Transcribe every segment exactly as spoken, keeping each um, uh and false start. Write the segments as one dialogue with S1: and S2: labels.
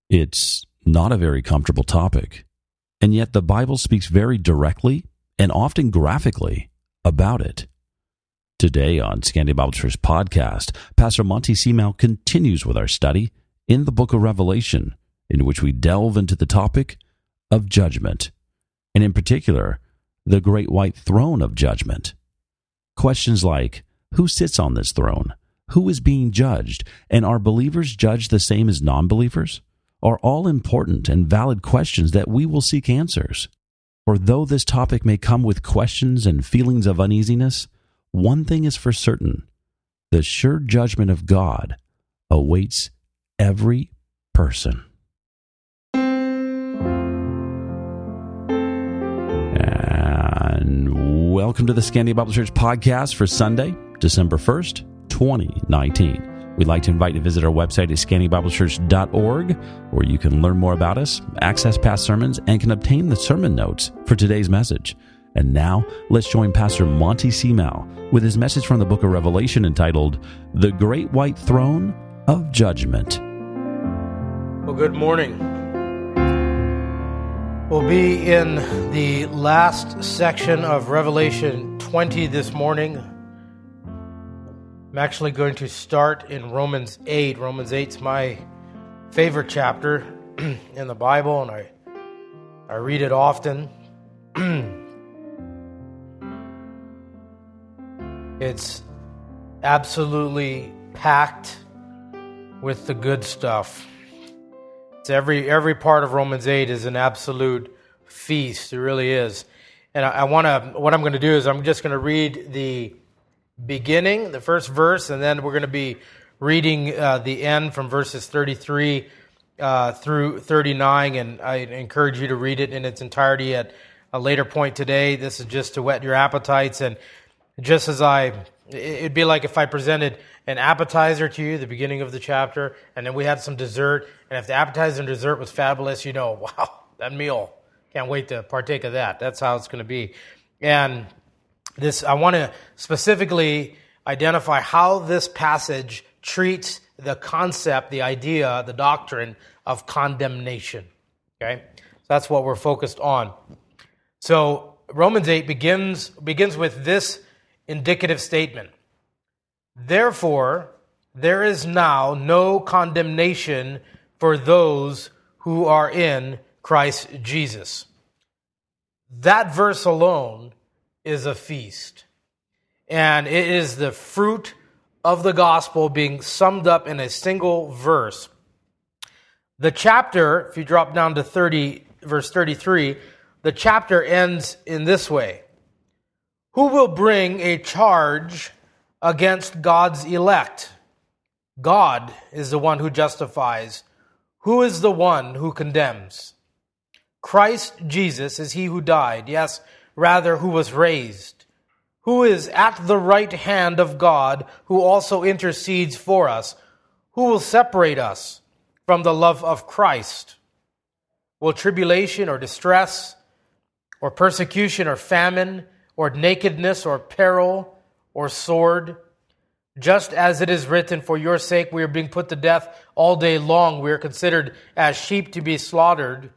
S1: It's not a very comfortable topic, and yet the Bible speaks very directly and often graphically about it. Today on Scandia Bible Church podcast, Pastor Monty Seamel continues with our study in the book of Revelation, in which we delve into the topic of judgment, and in particular, the great white throne of judgment. Questions like, who sits on this throne? Who is being judged? And are believers judged the same as non-believers? Are all important and valid questions that we will seek answers. For though this topic may come with questions and feelings of uneasiness, one thing is for certain: the sure judgment of God awaits every person. And welcome to the Scandia Bible Church podcast for Sunday, December first, twenty nineteen. We'd like to invite you to visit our website at scandia bible church dot org, where you can learn more about us, access past sermons, and can obtain the sermon notes for today's message. And now, let's join Pastor Monty Seamel with his message from the book of Revelation entitled, The Great White Throne of Judgment.
S2: Well, good morning. We'll be in the last section of Revelation twenty this morning. I'm actually going to start in Romans eight. Romans eight is my favorite chapter in the Bible, and I I read it often. It's absolutely packed with the good stuff. It's every every part of Romans eight is an absolute feast. It really is. And I, I want to. What I'm going to do is I'm just going to read the beginning, the first verse, and then we're going to be reading uh, the end from verses thirty-three uh, through thirty-nine, and I encourage you to read it in its entirety at a later point today. This is just to whet your appetites, and just as I, it'd be like if I presented an appetizer to you, the beginning of the chapter, and then we had some dessert, and if the appetizer and dessert was fabulous, you know, wow, that meal, can't wait to partake of that. That's how it's going to be. And This I want to specifically identify how this passage treats the concept, the idea, the doctrine of condemnation. Okay, so that's what we're focused on. So Romans eight begins begins with this indicative statement: Therefore, there is now no condemnation for those who are in Christ Jesus. That verse alone is a feast. And it is the fruit of the gospel being summed up in a single verse. The chapter, if you drop down to thirty, verse thirty-three, the chapter ends in this way: Who will bring a charge against God's elect? God is the one who justifies. Who is the one who condemns? Christ Jesus is he who died, yes, rather, who was raised, who is at the right hand of God, who also intercedes for us. Who will separate us from the love of Christ? Will tribulation or distress, or persecution or famine, or nakedness or peril, or sword? Just as it is written, for your sake we are being put to death all day long. We are considered as sheep to be slaughtered.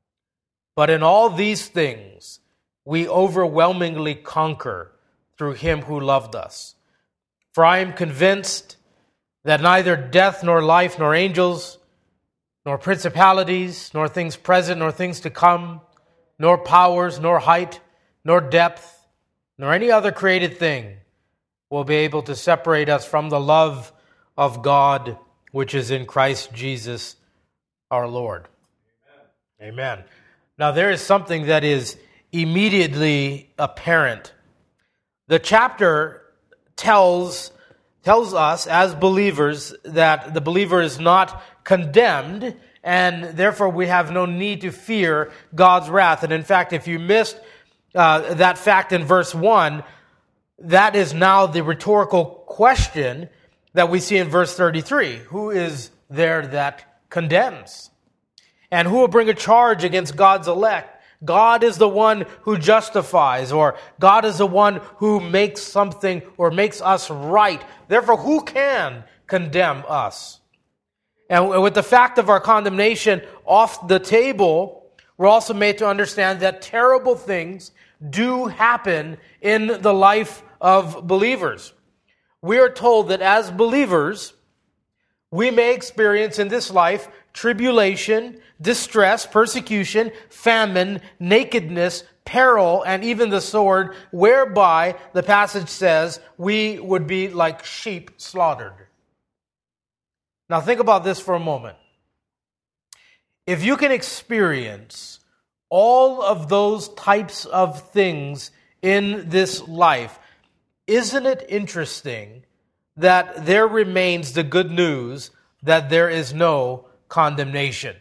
S2: But in all these things we overwhelmingly conquer through him who loved us. For I am convinced that neither death nor life, nor angels, nor principalities, nor things present, nor things to come, nor powers, nor height, nor depth, nor any other created thing will be able to separate us from the love of God which is in Christ Jesus our Lord. Amen. Amen. Now there is something that is immediately apparent. The chapter tells tells us as believers that the believer is not condemned, and therefore we have no need to fear God's wrath. And in fact, if you missed uh, that fact in verse one, that is now the rhetorical question that we see in verse thirty-three. Who is there that condemns? And who will bring a charge against God's elect? God is the one who justifies, or God is the one who makes something or makes us right. Therefore, who can condemn us? And with the fact of our condemnation off the table, we're also made to understand that terrible things do happen in the life of believers. We are told that as believers, we may experience in this life tribulation, distress, persecution, famine, nakedness, peril, and even the sword, whereby, the passage says, we would be like sheep slaughtered. Now think about this for a moment. If you can experience all of those types of things in this life, isn't it interesting that there remains the good news that there is no condemnation?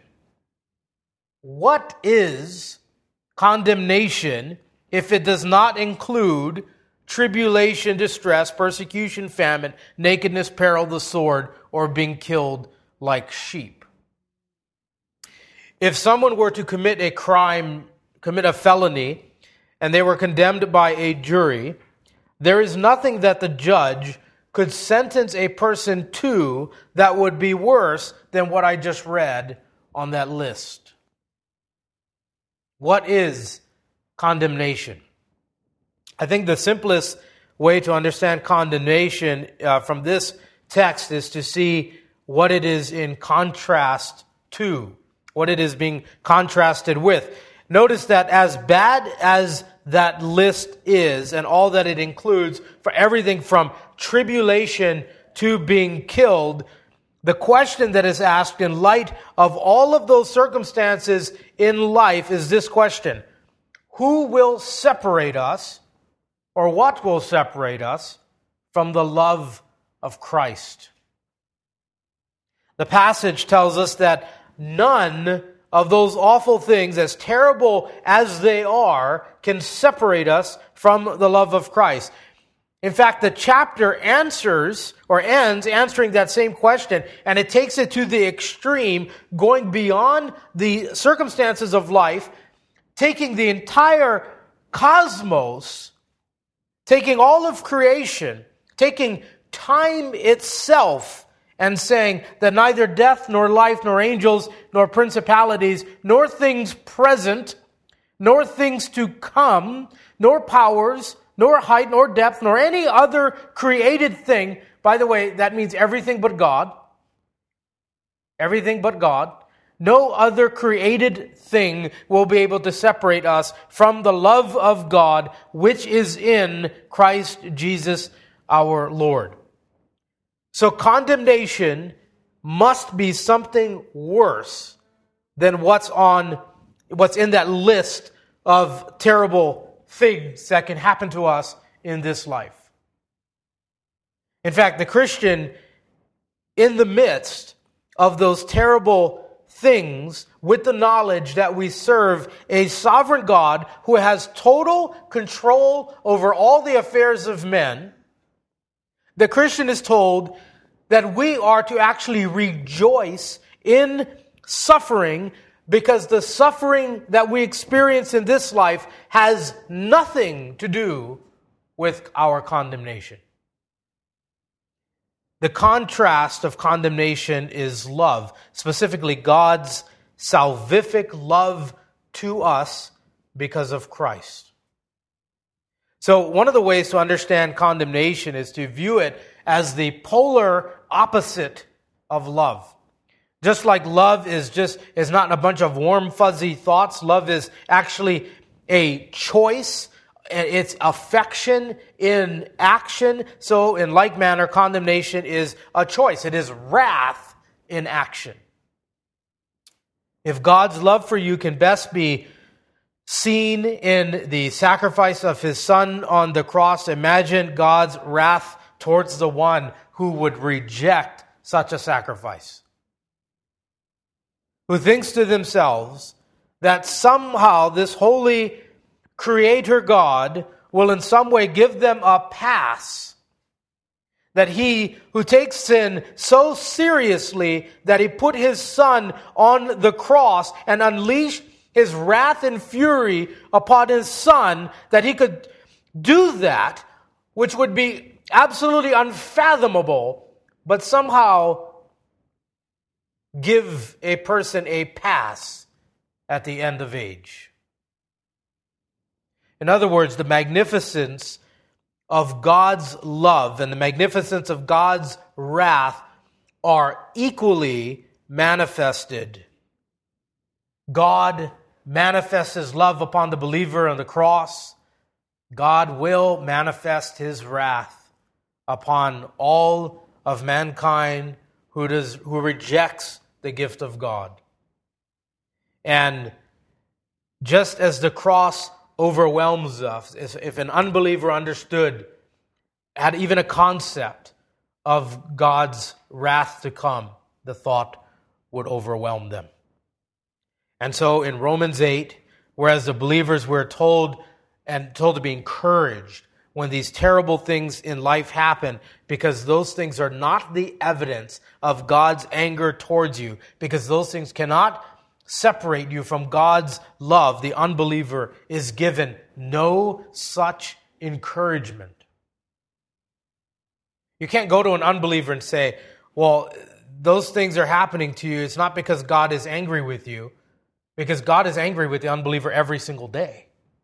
S2: What is condemnation if it does not include tribulation, distress, persecution, famine, nakedness, peril, the sword, or being killed like sheep? If someone were to commit a crime, commit a felony, and they were condemned by a jury, there is nothing that the judge could sentence a person to that would be worse than what I just read on that list. What is condemnation? I think the simplest way to understand condemnation uh, from this text is to see what it is in contrast to, what it is being contrasted with. Notice that as bad as that list is and all that it includes, for everything from tribulation to being killed, the question that is asked in light of all of those circumstances in life is this question: who will separate us, or what will separate us from the love of Christ? The passage tells us that none of those awful things, as terrible as they are, can separate us from the love of Christ. In fact, the chapter answers or ends answering that same question, and it takes it to the extreme, going beyond the circumstances of life, taking the entire cosmos, taking all of creation, taking time itself, and saying that neither death, nor life, nor angels, nor principalities, nor things present, nor things to come, nor powers, nor height, nor depth, nor any other created thing. By the way, that means everything but God. Everything but God. No other created thing will be able to separate us from the love of God, which is in Christ Jesus our Lord. So condemnation must be something worse than what's on, what's in that list of terrible things that can happen to us in this life. In fact, the Christian, in the midst of those terrible things, with the knowledge that we serve a sovereign God who has total control over all the affairs of men, the Christian is told that we are to actually rejoice in suffering, because the suffering that we experience in this life has nothing to do with our condemnation. The contrast of condemnation is love, specifically God's salvific love to us because of Christ. So one of the ways to understand condemnation is to view it as the polar opposite of love. Just like love is just is not a bunch of warm, fuzzy thoughts. Love is actually a choice. It's affection in action. So in like manner, condemnation is a choice. It is wrath in action. If God's love for you can best be seen in the sacrifice of His Son on the cross, imagine God's wrath towards the one who would reject such a sacrifice. Who thinks to themselves that somehow this holy Creator God will in some way give them a pass. That He who takes sin so seriously that He put His Son on the cross and unleashed His wrath and fury upon His Son, that He could do that, which would be absolutely unfathomable, but somehow give a person a pass at the end of age. In other words, the magnificence of God's love and the magnificence of God's wrath are equally manifested. God manifests His love upon the believer on the cross. God will manifest His wrath upon all of mankind who does who rejects the gift of God. And just as the cross overwhelms us, if an unbeliever understood, had even a concept of God's wrath to come, the thought would overwhelm them. And so in Romans eight, whereas the believers were told and told to be encouraged when these terrible things in life happen, because those things are not the evidence of God's anger towards you, because those things cannot separate you from God's love, the unbeliever is given no such encouragement. You can't go to an unbeliever and say, well, those things are happening to you. It's not because God is angry with you, because God is angry with the unbeliever every single day.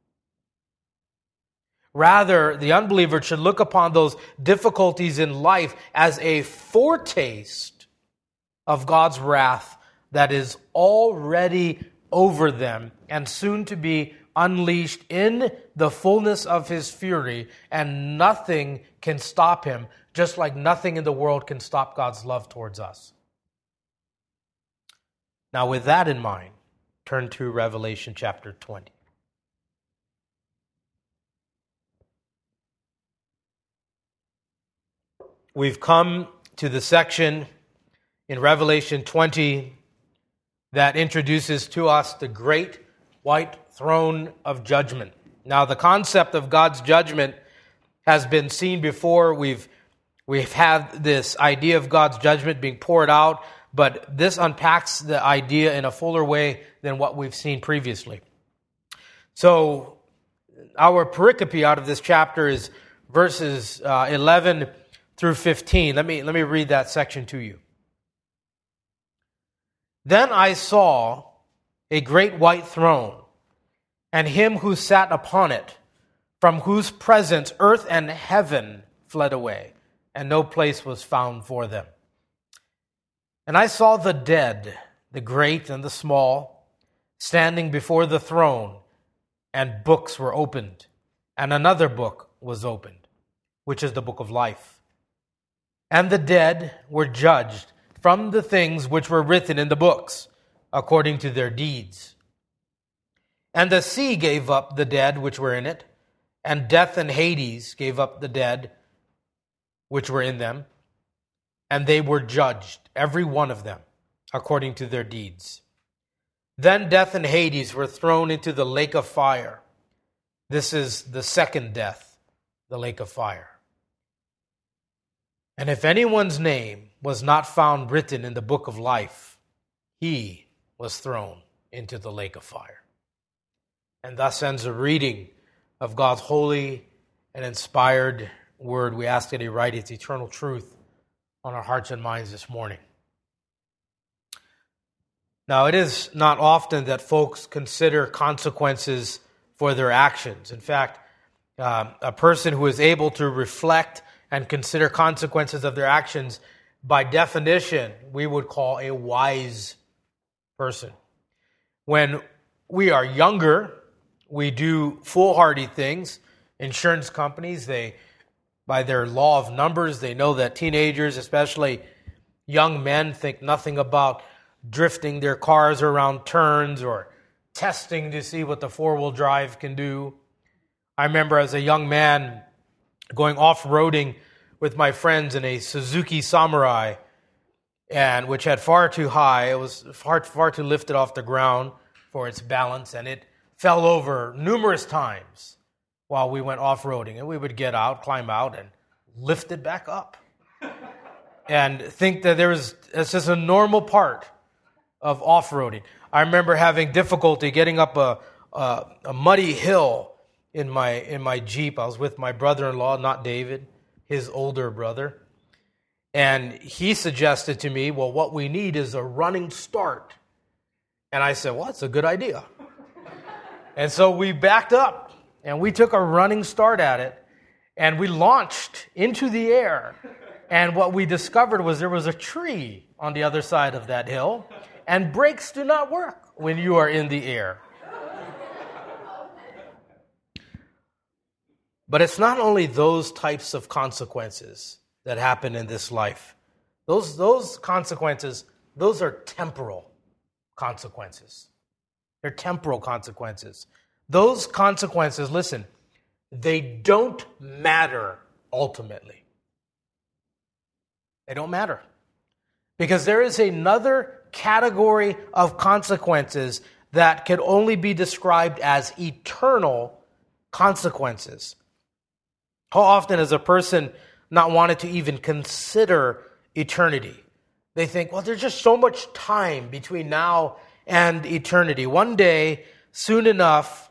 S2: Rather, the unbeliever should look upon those difficulties in life as a foretaste of God's wrath that is already over them and soon to be unleashed in the fullness of His fury, and nothing can stop Him, just like nothing in the world can stop God's love towards us. Now, with that in mind, turn to Revelation chapter twenty. We've come to the section in Revelation twenty that introduces to us the great white throne of judgment. Now, the concept of God's judgment has been seen before. We've we've had this idea of God's judgment being poured out, but this unpacks the idea in a fuller way than what we've seen previously. So, our pericope out of this chapter is verses uh, eleven through fifteen. Let me let me read that section to you. Then I saw a great white throne, and Him who sat upon it, from whose presence earth and heaven fled away, and no place was found for them. And I saw the dead, the great and the small, standing before the throne, and books were opened, and another book was opened, which is the book of life. And the dead were judged from the things which were written in the books, according to their deeds. And the sea gave up the dead which were in it, and death and Hades gave up the dead which were in them, and they were judged, every one of them, according to their deeds. Then death and Hades were thrown into the lake of fire. This is the second death, the lake of fire. And if anyone's name was not found written in the book of life, he was thrown into the lake of fire. And thus ends the reading of God's holy and inspired word. We ask that He write its eternal truth on our hearts and minds this morning. Now, it is not often that folks consider consequences for their actions. In fact, uh, a person who is able to reflect and consider consequences of their actions, by definition, we would call a wise person. When we are younger, we do foolhardy things. Insurance companies, they, by their law of numbers, they know that teenagers, especially young men, think nothing about drifting their cars around turns or testing to see what the four-wheel drive can do. I remember as a young man going off-roading with my friends in a Suzuki Samurai, and which had far too high, it was far, far too lifted off the ground for its balance, and it fell over numerous times while we went off-roading. And we would get out, climb out, and lift it back up. And think that there was, it's just a normal part of off-roading. I remember having difficulty getting up a, a, a muddy hill in my in my Jeep. I was with my brother-in-law, not David, his older brother. And he suggested to me, well, what we need is a running start. And I said, well, that's a good idea. And so we backed up and we took a running start at it and we launched into the air. And what we discovered was there was a tree on the other side of that hill, and brakes do not work when you are in the air. But it's not only those types of consequences that happen in this life. Those, those consequences, those are temporal consequences. They're temporal consequences. Those consequences, listen, they don't matter ultimately. They don't matter. Because there is another category of consequences that can only be described as eternal consequences. How often has a person not wanted to even consider eternity? They think, well, there's just so much time between now and eternity. One day, soon enough,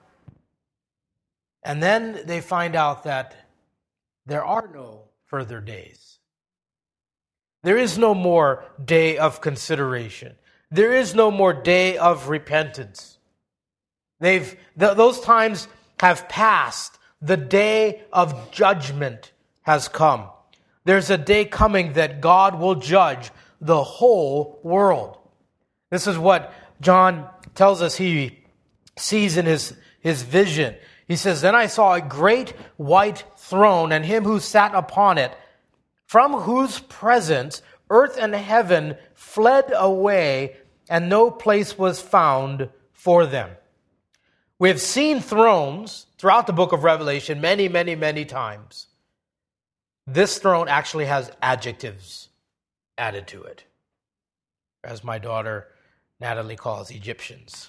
S2: and then they find out that there are no further days. There is no more day of consideration. There is no more day of repentance. They've th- those times have passed. The day of judgment has come. There's a day coming that God will judge the whole world. This is what John tells us he sees in his, his vision. He says, then I saw a great white throne and him who sat upon it, from whose presence earth and heaven fled away, and no place was found for them. We have seen thrones throughout the book of Revelation many, many, many times. This throne actually has adjectives added to it, as my daughter Natalie calls Egyptians.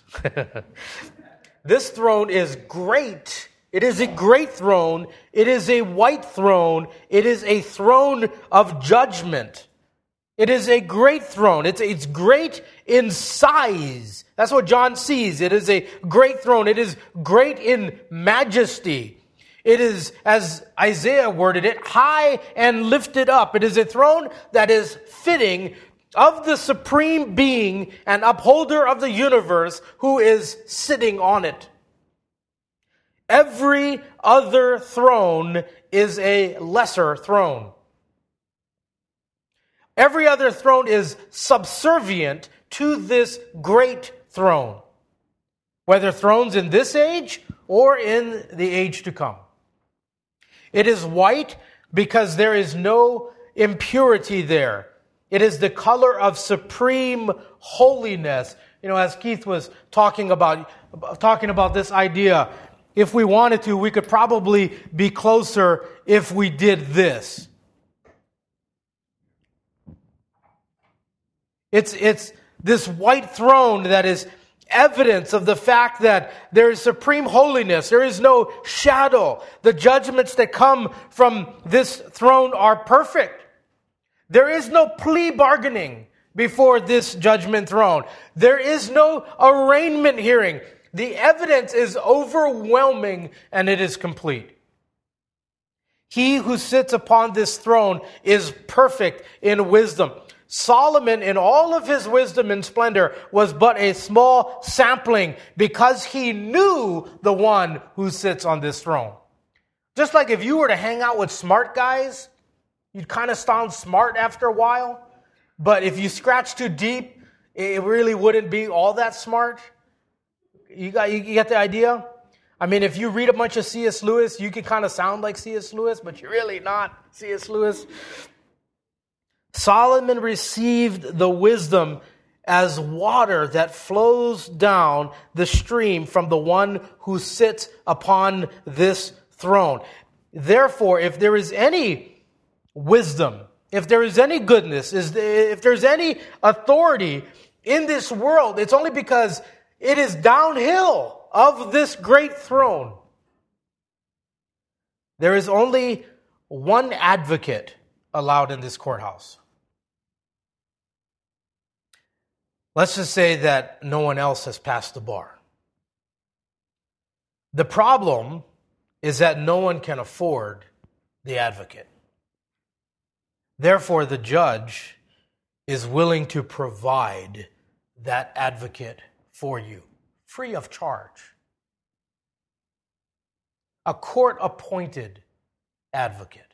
S2: This throne is great. It is a great throne. It is a white throne. It is a throne of judgment. It is a great throne. It's, it's great in size. That's what John sees. It is a great throne. It is great in majesty. It is, as Isaiah worded it, high and lifted up. It is a throne that is fitting of the supreme being and upholder of the universe who is sitting on it. Every other throne is a lesser throne. Every other throne is subservient to this great throne, whether thrones in this age or in the age to come. It is white because there is no impurity there. It is the color of supreme holiness. You know, as Keith was talking about, talking about this idea, if we wanted to, we could probably be closer if we did this. It's, it's this white throne that is evidence of the fact that there is supreme holiness. There is no shadow. The judgments that come from this throne are perfect. There is no plea bargaining before this judgment throne. There is no arraignment hearing. The evidence is overwhelming and it is complete. He who sits upon this throne is perfect in wisdom. Solomon, in all of his wisdom and splendor, was but a small sampling because he knew the one who sits on this throne. Just like if you were to hang out with smart guys, you'd kind of sound smart after a while. But if you scratch too deep, it really wouldn't be all that smart. You got, you get the idea? I mean, if you read a bunch of C S Lewis, you can kind of sound like C S Lewis, but you're really not C S Lewis. Solomon received the wisdom as water that flows down the stream from the one who sits upon this throne. Therefore, if there is any wisdom, if there is any goodness, if there's any authority in this world, it's only because it is downhill of this great throne. There is only one advocate allowed in this courthouse. Let's just say that no one else has passed the bar. The problem is that no one can afford the advocate. Therefore, the judge is willing to provide that advocate for you, free of charge. A court-appointed advocate.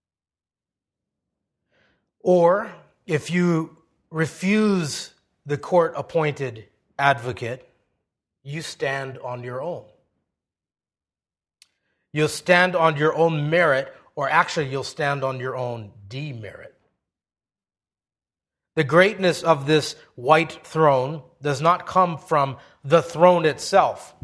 S2: Or, if you refuse the court-appointed advocate, you stand on your own. You'll stand on your own merit, or actually you'll stand on your own demerit. The greatness of this white throne does not come from the throne itself.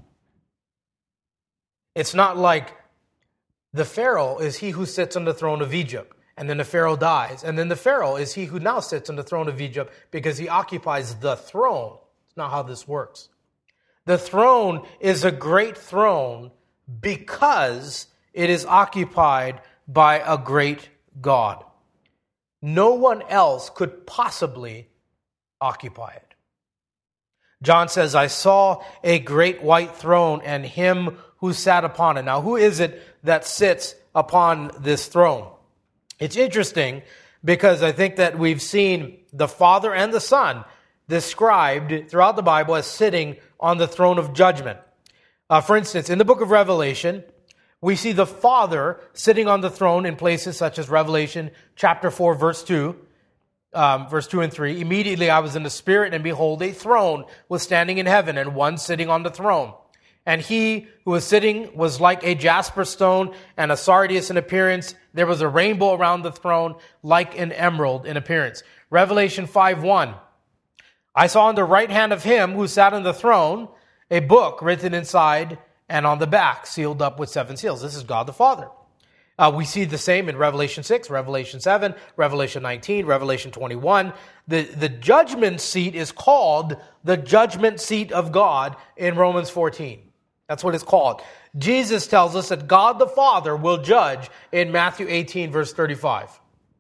S2: It's not like the Pharaoh is he who sits on the throne of Egypt, and then the Pharaoh dies, and then the Pharaoh is he who now sits on the throne of Egypt because he occupies the throne. It's not how this works. The throne is a great throne because it is occupied by a great God. No one else could possibly occupy it. John says, I saw a great white throne and him who sat upon it. Now, who is it that sits upon this throne? It's interesting because I think that we've seen the Father and the Son described throughout the Bible as sitting on the throne of judgment. Uh, for instance, in the book of Revelation, we see the Father sitting on the throne in places such as Revelation chapter four, verse two, um, verse two and three. Immediately I was in the Spirit, and behold, a throne was standing in heaven, and one sitting on the throne. And he who was sitting was like a jasper stone and a sardius in appearance. There was a rainbow around the throne, like an emerald in appearance. Revelation five one. I saw on the right hand of him who sat on the throne a book written inside and on the back, sealed up with seven seals. This is God the Father. Uh, we see the same in Revelation six, Revelation seven, Revelation nineteen, Revelation twenty-one. The, the judgment seat is called the judgment seat of God in Romans fourteen. That's what it's called. Jesus tells us that God the Father will judge in Matthew eighteen, verse thirty-five.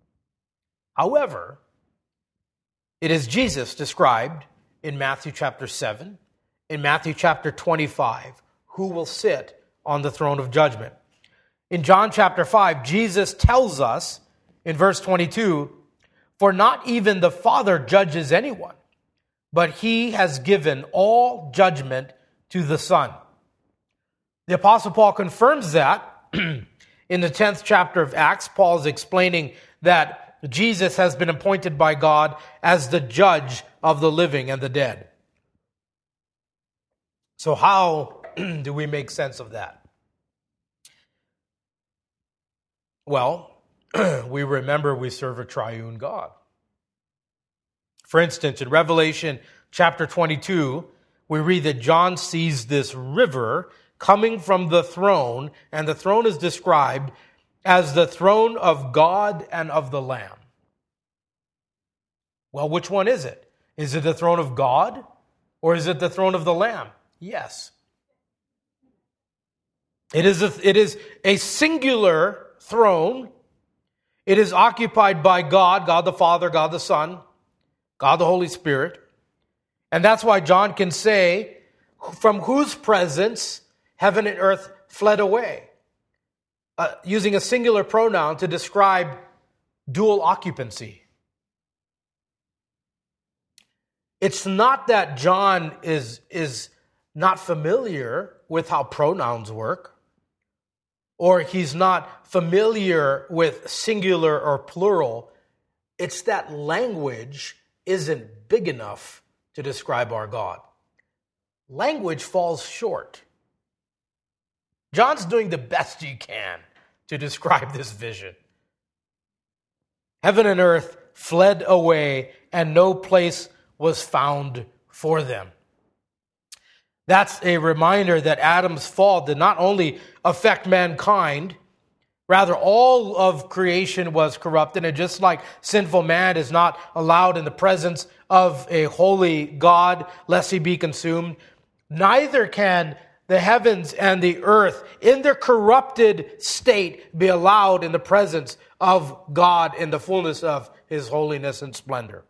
S2: However, it is Jesus described in Matthew chapter seven, in Matthew chapter twenty-five, who will sit on the throne of judgment. In John chapter five, Jesus tells us in verse twenty-two, for not even the Father judges anyone, but he has given all judgment to the Son. The Apostle Paul confirms that in the tenth chapter of Acts. Paul is explaining that Jesus has been appointed by God as the judge of the living and the dead. So how do we make sense of that? Well, we remember we serve a triune God. For instance, in Revelation chapter twenty-two, we read that John sees this river coming from the throne, and the throne is described as the throne of God and of the Lamb. Well, which one is it? Is it the throne of God, or is it the throne of the Lamb? Yes. It is a, it is a singular throne. It is occupied by God, God the Father, God the Son, God the Holy Spirit. And that's why John can say, from whose presence heaven and earth fled away, uh, using a singular pronoun to describe dual occupancy. It's not that John is, is not familiar with how pronouns work, or he's not familiar with singular or plural. It's that language isn't big enough to describe our God. Language falls short. John's doing the best he can to describe this vision. Heaven and earth fled away, and no place was found for them. That's a reminder that Adam's fall did not only affect mankind, rather all of creation was corrupted, and just like sinful man is not allowed in the presence of a holy God lest he be consumed, neither can the heavens and the earth in their corrupted state be allowed in the presence of God in the fullness of his holiness and splendor.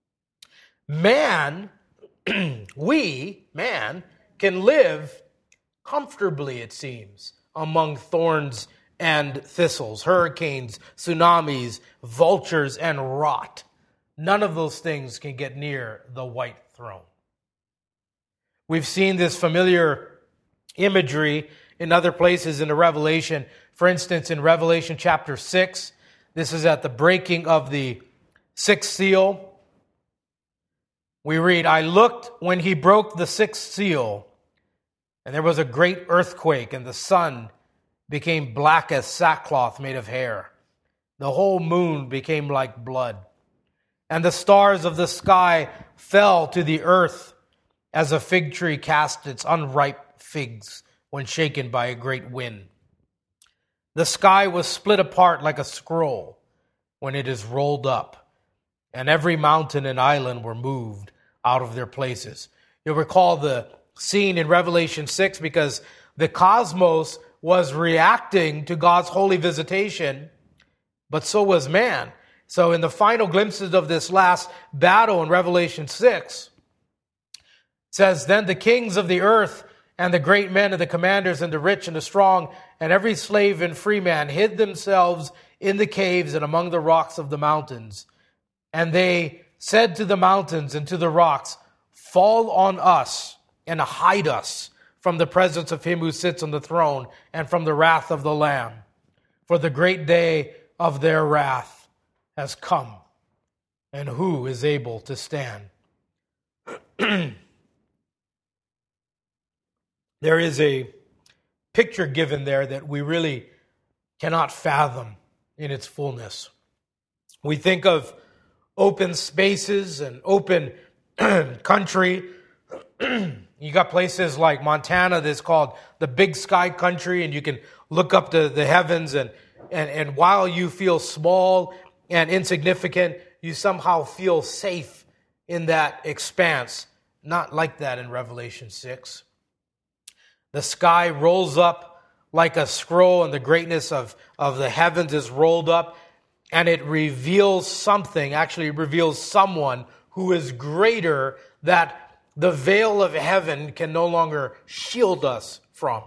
S2: Man, we, man, can live comfortably, it seems, among thorns and thistles, hurricanes, tsunamis, vultures, and rot. None of those things can get near the white throne. We've seen this familiar imagery in other places in the Revelation. For instance, in Revelation chapter six, this is at the breaking of the sixth seal. We read, I looked when he broke the sixth seal, and there was a great earthquake, and the sun became black as sackcloth made of hair. The whole moon became like blood, and the stars of the sky fell to the earth as a fig tree casts its unripe figs when shaken by a great wind. The sky was split apart like a scroll when it is rolled up, and every mountain and island were moved out of their places. You'll recall the scene in Revelation six because the cosmos was reacting to God's holy visitation, but so was man. So in the final glimpses of this last battle in Revelation six, it says, then the kings of the earth and the great men and the commanders and the rich and the strong and every slave and free man hid themselves in the caves and among the rocks of the mountains. And they said to the mountains and to the rocks, fall on us and hide us from the presence of him who sits on the throne and from the wrath of the Lamb. For the great day of their wrath has come, and who is able to stand? There is a picture given there that we really cannot fathom in its fullness. We think of open spaces and open country. You got places like Montana that's called the Big Sky Country, and you can look up to the heavens, and, and, and while you feel small and insignificant, you somehow feel safe in that expanse. Not like that in Revelation six. The sky rolls up like a scroll, and the greatness of, of the heavens is rolled up, and it reveals something, actually it reveals someone who is greater that the veil of heaven can no longer shield us from.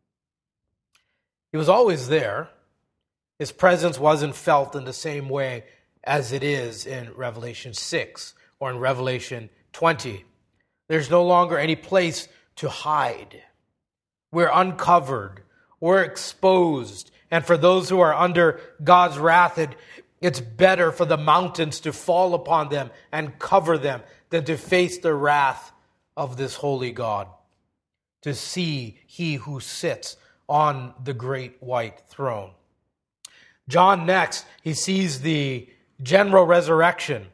S2: He was always there. His presence wasn't felt in the same way as it is in Revelation six or in Revelation twenty. There's no longer any place to hide. We're uncovered. We're exposed. And for those who are under God's wrath, it, it's better for the mountains to fall upon them and cover them than to face the wrath of this holy God, to see he who sits on the great white throne. John next, he sees the general resurrection,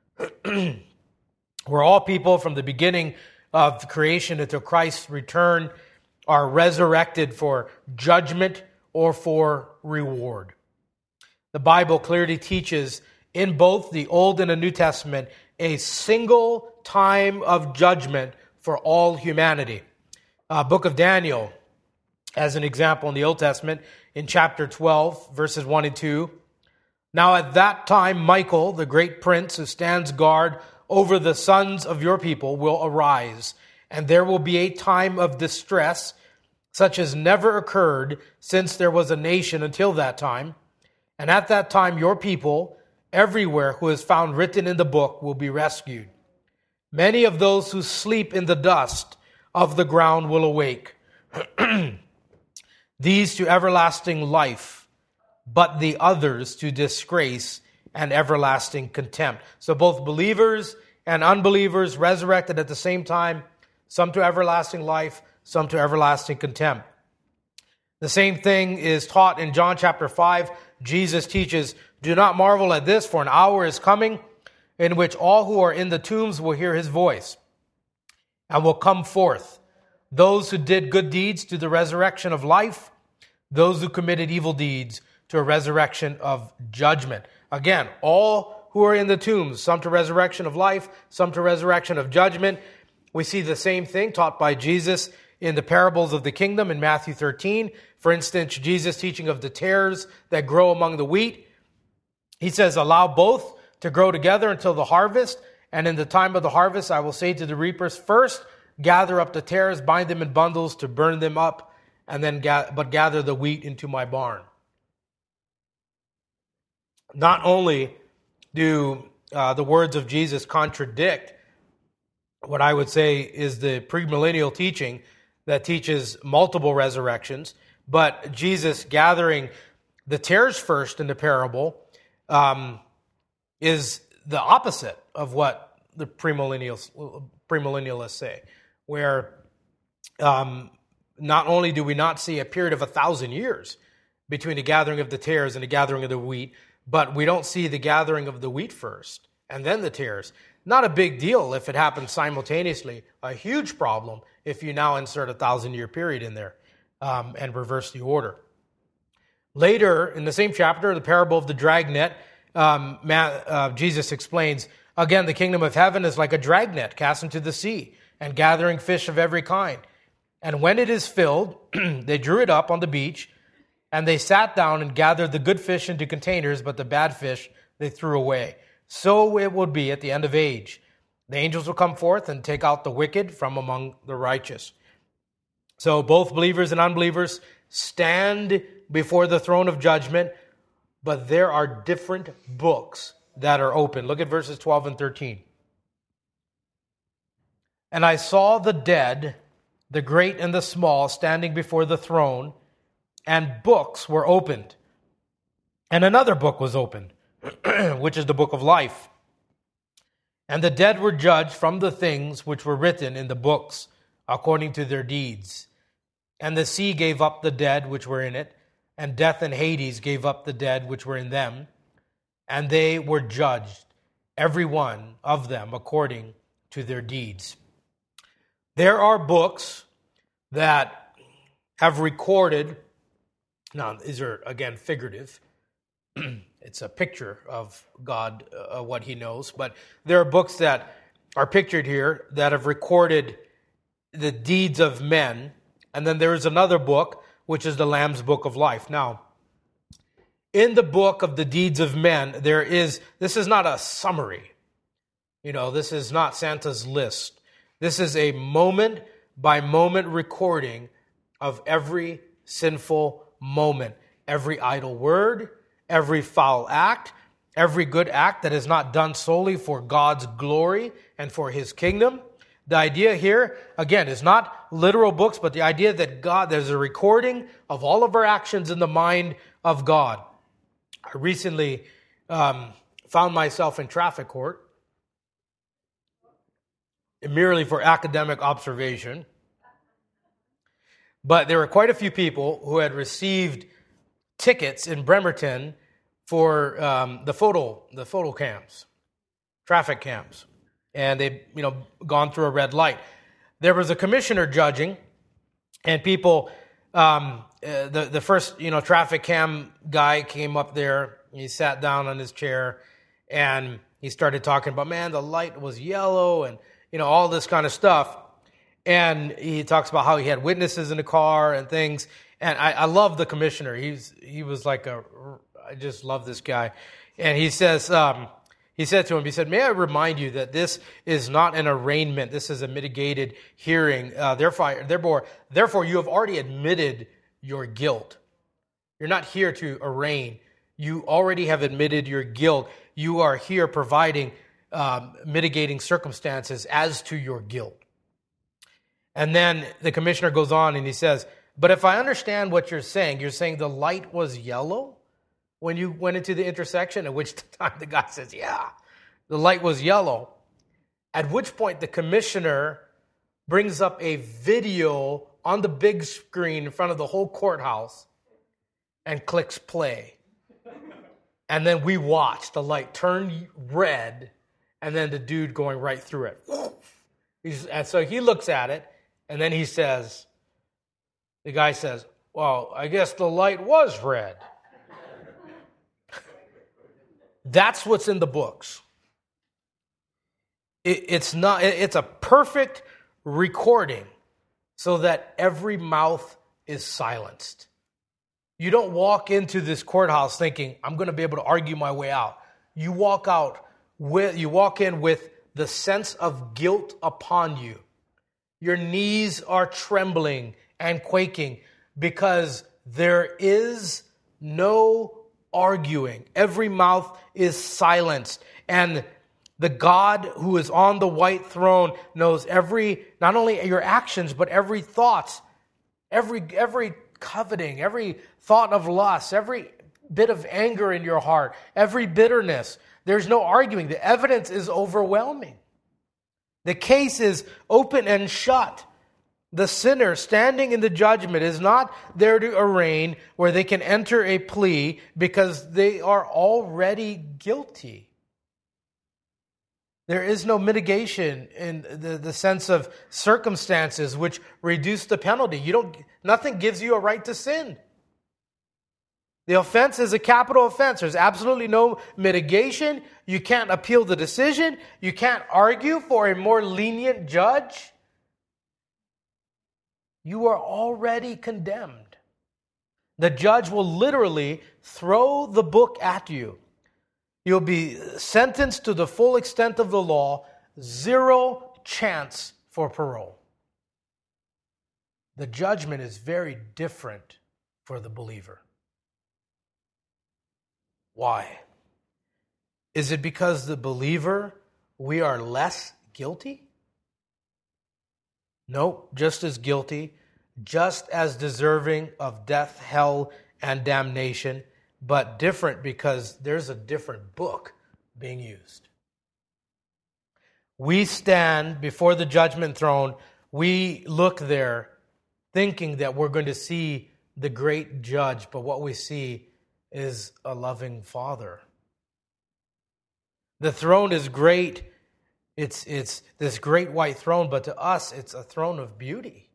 S2: where all people from the beginning of creation until Christ's return are resurrected for judgment or for reward. The Bible clearly teaches in both the Old and the New Testament a single time of judgment for all humanity. Uh, Book of Daniel, as an example in the Old Testament, in chapter twelve, verses one and two. Now at that time, Michael, the great prince who stands guard over the sons of your people, will arise, and there will be a time of distress such as never occurred since there was a nation until that time. And at that time, your people, everywhere who is found written in the book, will be rescued. Many of those who sleep in the dust of the ground will awake, these to everlasting life, but the others to disgrace and everlasting contempt. So both believers and unbelievers resurrected at the same time, some to everlasting life, some to everlasting contempt. The same thing is taught in John chapter five. Jesus teaches, do not marvel at this, for an hour is coming in which all who are in the tombs will hear his voice and will come forth. Those who did good deeds to the resurrection of life, those who committed evil deeds to a resurrection of judgment. Again, all who are in the tombs, some to resurrection of life, some to resurrection of judgment. We see the same thing taught by Jesus in the parables of the kingdom in Matthew thirteen. For instance, Jesus teaching of the tares that grow among the wheat. He says, allow both to grow together until the harvest. And in the time of the harvest, I will say to the reapers, first, gather up the tares, bind them in bundles to burn them up, and then ga- but gather the wheat into my barn. Not only do uh, the words of Jesus contradict what I would say is the premillennial teaching that teaches multiple resurrections, but Jesus gathering the tares first in the parable um, is the opposite of what the premillennials, premillennialists say, where um, not only do we not see a period of a thousand years between the gathering of the tares and the gathering of the wheat, but we don't see the gathering of the wheat first and then the tares. Not a big deal if it happens simultaneously. A huge problem if you now insert a thousand-year period in there um, and reverse the order. Later, in the same chapter, the parable of the dragnet, um, uh, Jesus explains, again, the kingdom of heaven is like a dragnet cast into the sea and gathering fish of every kind. And when it is filled, they drew it up on the beach, and they sat down and gathered the good fish into containers, but the bad fish they threw away. So it will be at the end of age. The angels will come forth and take out the wicked from among the righteous. So both believers and unbelievers stand before the throne of judgment, but there are different books that are open. Look at verses twelve and thirteen. And I saw the dead, the great and the small, standing before the throne, and books were opened. And another book was opened, which is the book of life. And the dead were judged from the things which were written in the books according to their deeds. And the sea gave up the dead which were in it, and death and Hades gave up the dead which were in them. And they were judged, every one of them according to their deeds. There are books that have recorded, now these are again figurative, it's a picture of God, uh, what he knows, but there are books that are pictured here that have recorded the deeds of men, and then there is another book, which is the Lamb's Book of Life. Now, in the book of the deeds of men, there is, this is not a summary. You know, this is not Santa's list. This is a moment-by-moment recording of every sinful moment, every idle word, every foul act, every good act that is not done solely for God's glory and for his kingdom. The idea here, again, is not literal books, but the idea that God, there's a recording of all of our actions in the mind of God. I recently um, found myself in traffic court, merely for academic observation. But there were quite a few people who had received tickets in Bremerton for um, the photo, the photo cams, traffic cams, and they, you know, gone through a red light. There was a commissioner judging, and people, um, uh, the the first, you know, traffic cam guy came up there. He sat down on his chair, and he started talking about, man, the light was yellow, and you know, all this kind of stuff. And he talks about how he had witnesses in the car and things. And I, I love the commissioner. He's he was like a, I just love this guy. And he says, um, he said to him, he said, may I remind you that this is not an arraignment. This is a mitigated hearing. Uh, therefore, therefore, therefore, you have already admitted your guilt. You're not here to arraign. You already have admitted your guilt. You are here providing um, mitigating circumstances as to your guilt. And then the commissioner goes on and he says, but if I understand what you're saying, you're saying the light was yellow when you went into the intersection, at which time the guy says, yeah, the light was yellow. At which point the commissioner brings up a video on the big screen in front of the whole courthouse and clicks play. And then we watch the light turn red and then the dude going right through it. He's, and so he looks at it and then he says, the guy says, well, I guess the light was red. That's what's in the books. It, it's not. It, it's a perfect recording so that every mouth is silenced. You don't walk into this courthouse thinking, I'm going to be able to argue my way out. You walk out with, you walk in with the sense of guilt upon you. Your knees are trembling and quaking because there is no arguing. Every mouth is silenced. And the God who is on the white throne knows every, not only your actions, but every thought, every, every coveting, every thought of lust, every bit of anger in your heart, every bitterness. There's no arguing. The evidence is overwhelming. The case is open and shut. The sinner standing in the judgment is not there to arraign, where they can enter a plea because they are already guilty. There is no mitigation in the, the sense of circumstances which reduce the penalty. You don't, nothing gives you a right to sin. The offense is a capital offense. There's absolutely no mitigation. You can't appeal the decision. You can't argue for a more lenient judge. You are already condemned. The judge will literally throw the book at you. You'll be sentenced to the full extent of the law, zero chance for parole. The judgment is very different for the believer. Why? Is it because the believer, we are less guilty? No, just as guilty, just as deserving of death, hell, and damnation, but different because there's a different book being used. We stand before the judgment throne. We look there thinking that we're going to see the great judge, but what we see is a loving Father. The throne is great. It's, it's this great white throne, but to us, it's a throne of beauty.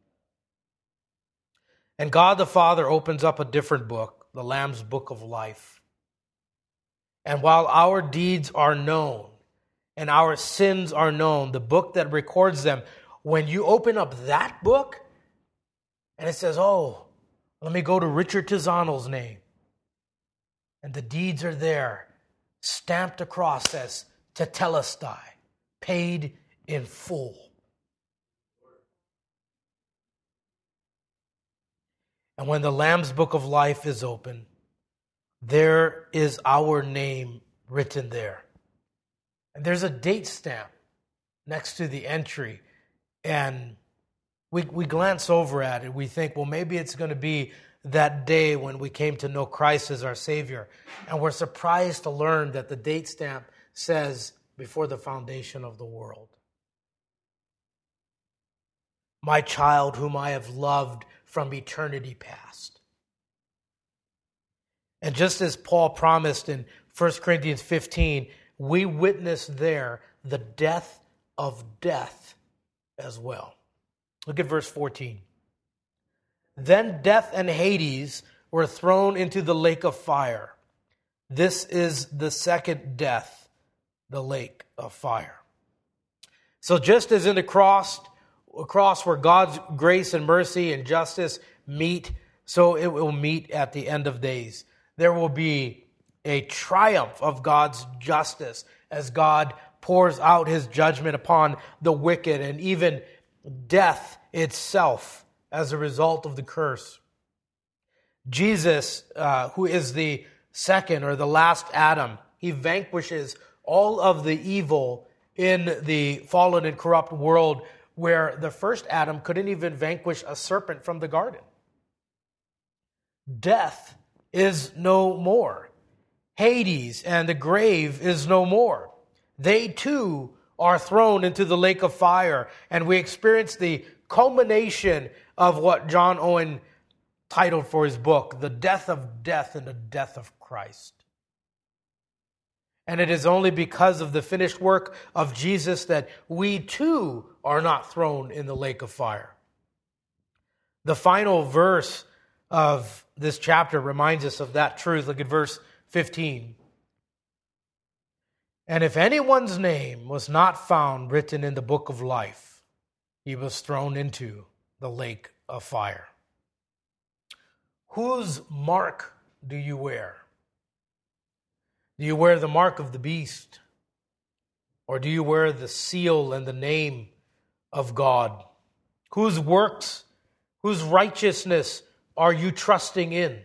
S2: And God the Father opens up a different book, the Lamb's Book of Life. And while our deeds are known and our sins are known, the book that records them, when you open up that book and it says, oh, let me go to Richard Tizano's name. And the deeds are there, stamped across as tetelestai, paid in full. And when the Lamb's Book of Life is open, there is our name written there. And there's a date stamp next to the entry. And we, we glance over at it. We think, well, maybe it's going to be that day when we came to know Christ as our Savior. And we're surprised to learn that the date stamp says, before the foundation of the world. My child whom I have loved from eternity past. And just as Paul promised in First Corinthians fifteen, we witness there the death of death as well. Look at verse fourteen. Then death and Hades were thrown into the lake of fire. This is the second death, the lake of fire. So just as in the cross, a cross where God's grace and mercy and justice meet, so it will meet at the end of days. There will be a triumph of God's justice as God pours out his judgment upon the wicked and even death itself as a result of the curse. Jesus, uh, who is the second or the last Adam, he vanquishes all of the evil in the fallen and corrupt world where the first Adam couldn't even vanquish a serpent from the garden. Death is no more. Hades and the grave is no more. They too are thrown into the lake of fire, and we experience the culmination of what John Owen titled for his book, The Death of Death and the Death of Christ. And it is only because of the finished work of Jesus that we too are not thrown in the lake of fire. The final verse of this chapter reminds us of that truth. Look at verse fifteen. And if anyone's name was not found written in the book of life, he was thrown into the lake of fire. Whose mark do you wear? Do you wear the mark of the beast? Or do you wear the seal and the name of God? Whose works, whose righteousness are you trusting in?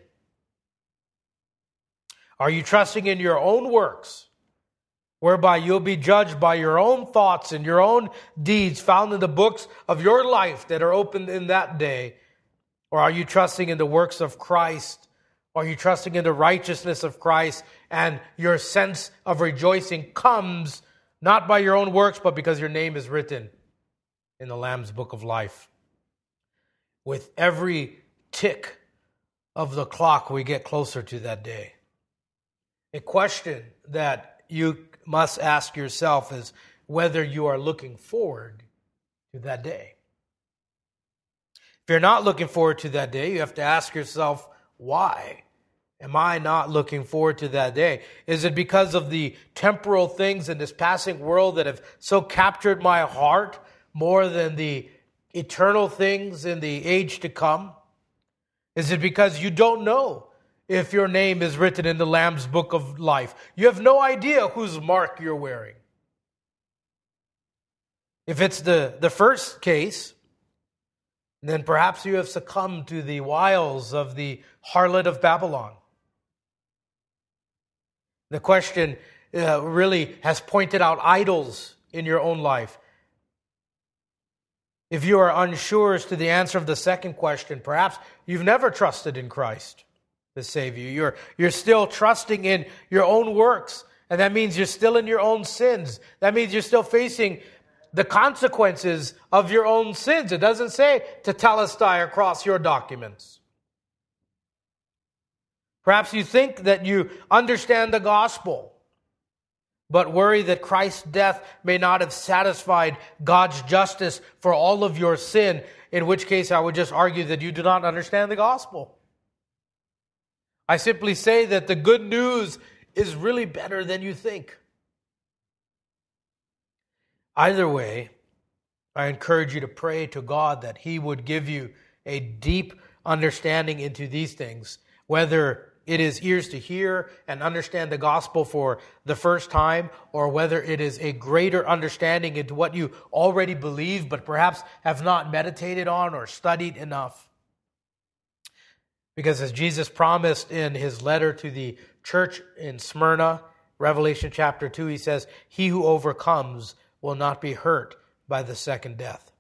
S2: Are you trusting in your own works, whereby you'll be judged by your own thoughts and your own deeds found in the books of your life that are opened in that day? Or are you trusting in the works of Christ? Are you trusting in the righteousness of Christ, and your sense of rejoicing comes not by your own works, but because your name is written in the Lamb's book of life? With every tick of the clock, we get closer to that day. A question that you must ask yourself is whether you are looking forward to that day. If you're not looking forward to that day, you have to ask yourself, why am I not looking forward to that day? Is it because of the temporal things in this passing world that have so captured my heart more than the eternal things in the age to come? Is it because you don't know if your name is written in the Lamb's book of life? You have no idea whose mark you're wearing. If it's the, the first case, then perhaps you have succumbed to the wiles of the harlot of Babylon. The question uh, really has pointed out idols in your own life. If you are unsure as to the answer of the second question, perhaps you've never trusted in Christ to save you. You're, you're still trusting in your own works, and that means you're still in your own sins. That means you're still facing the consequences of your own sins. It doesn't say tetelestai across your documents. Perhaps you think that you understand the gospel, but worry that Christ's death may not have satisfied God's justice for all of your sin, in which case I would just argue that you do not understand the gospel. I simply say that the good news is really better than you think. Either way, I encourage you to pray to God that He would give you a deep understanding into these things, whether it is ears to hear and understand the gospel for the first time, or whether it is a greater understanding into what you already believe but perhaps have not meditated on or studied enough. Because as Jesus promised in His letter to the church in Smyrna, Revelation chapter two, He says, "He who overcomes will not be hurt by the second death."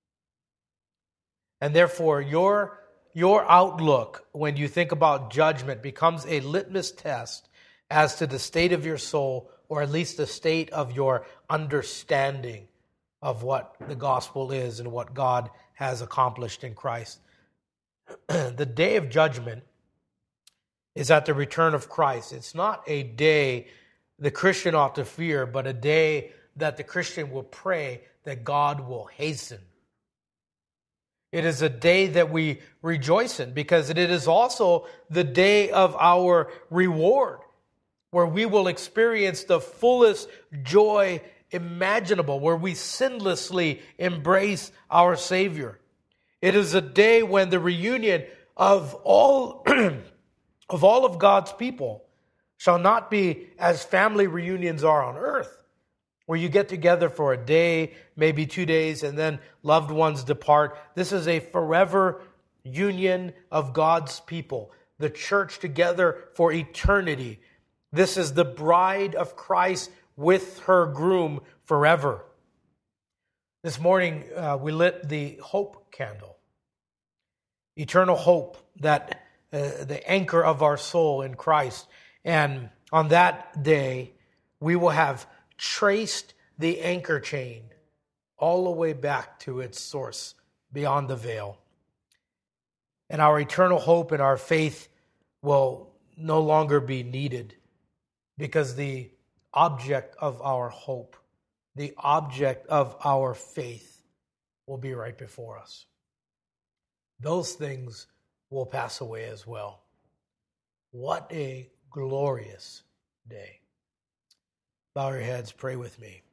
S2: And therefore, your Your outlook when you think about judgment becomes a litmus test as to the state of your soul, or at least the state of your understanding of what the gospel is and what God has accomplished in Christ. The day of judgment is at the return of Christ. It's not a day the Christian ought to fear, but a day that the Christian will pray that God will hasten. It is a day that we rejoice in, because it is also the day of our reward, where we will experience the fullest joy imaginable, where we sinlessly embrace our Savior. It is a day when the reunion of all of all of God's people shall not be as family reunions are on earth, where you get together for a day, maybe two days, and then loved ones depart. This is a forever union of God's people, the church together for eternity. This is the bride of Christ with her groom forever. This morning, uh, we lit the hope candle. Eternal hope, that uh, the anchor of our soul in Christ. And on that day, we will have traced the anchor chain all the way back to its source beyond the veil. And our eternal hope and our faith will no longer be needed, because the object of our hope, the object of our faith, will be right before us. Those things will pass away as well. What a glorious day. Bow your heads, pray with me.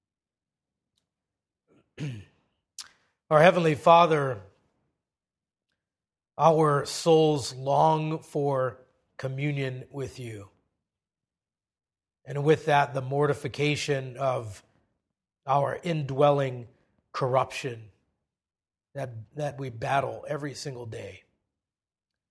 S2: Our Heavenly Father, our souls long for communion with you. And with that, the mortification of our indwelling corruption that, that we battle every single day.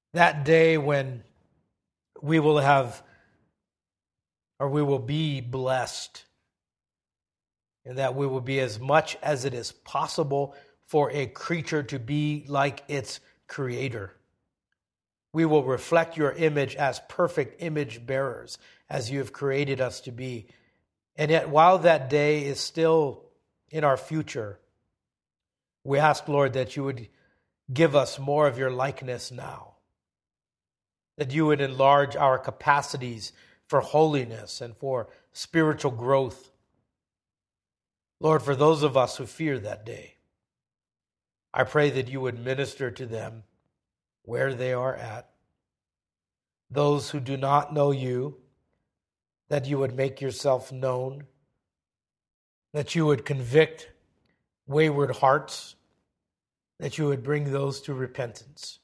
S2: that day when we will have, or we will be blessed, and that we will be as much as it is possible for a creature to be like its creator. We will reflect your image as perfect image bearers, as you have created us to be. And yet, while that day is still in our future, we ask, Lord, that you would give us more of your likeness now, that you would enlarge our capacities for holiness and for spiritual growth. Lord, for those of us who fear that day, I pray that you would minister to them where they are at. Those who do not know you, that you would make yourself known, that you would convict wayward hearts, that you would bring those to repentance.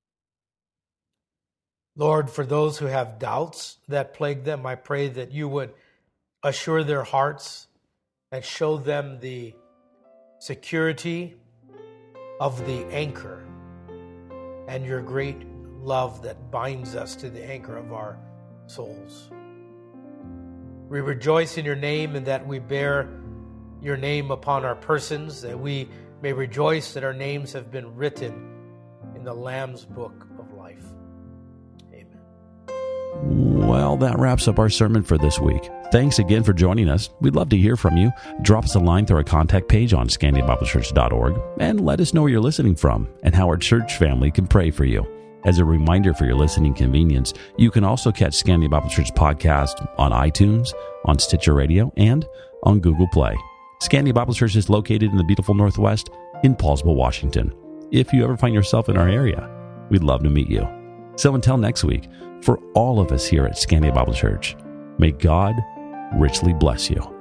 S2: Lord, for those who have doubts that plague them, I pray that you would assure their hearts and show them the security of the anchor and your great love that binds us to the anchor of our souls. We rejoice in your name and that we bear your name upon our persons, that we may rejoice that our names have been written in the Lamb's book of life. Amen.
S1: Well, that wraps up our sermon for this week. Thanks again for joining us. We'd love to hear from you. Drop us a line through our contact page on scandia bible church dot org and let us know where you're listening from and how our church family can pray for you. As a reminder for your listening convenience, you can also catch Scandia Bible Church podcast on iTunes, on Stitcher Radio, and on Google Play. Scandia Bible Church is located in the beautiful Northwest in Paulsville, Washington. If you ever find yourself in our area, we'd love to meet you. So until next week, for all of us here at Scandia Bible Church, may God richly bless you.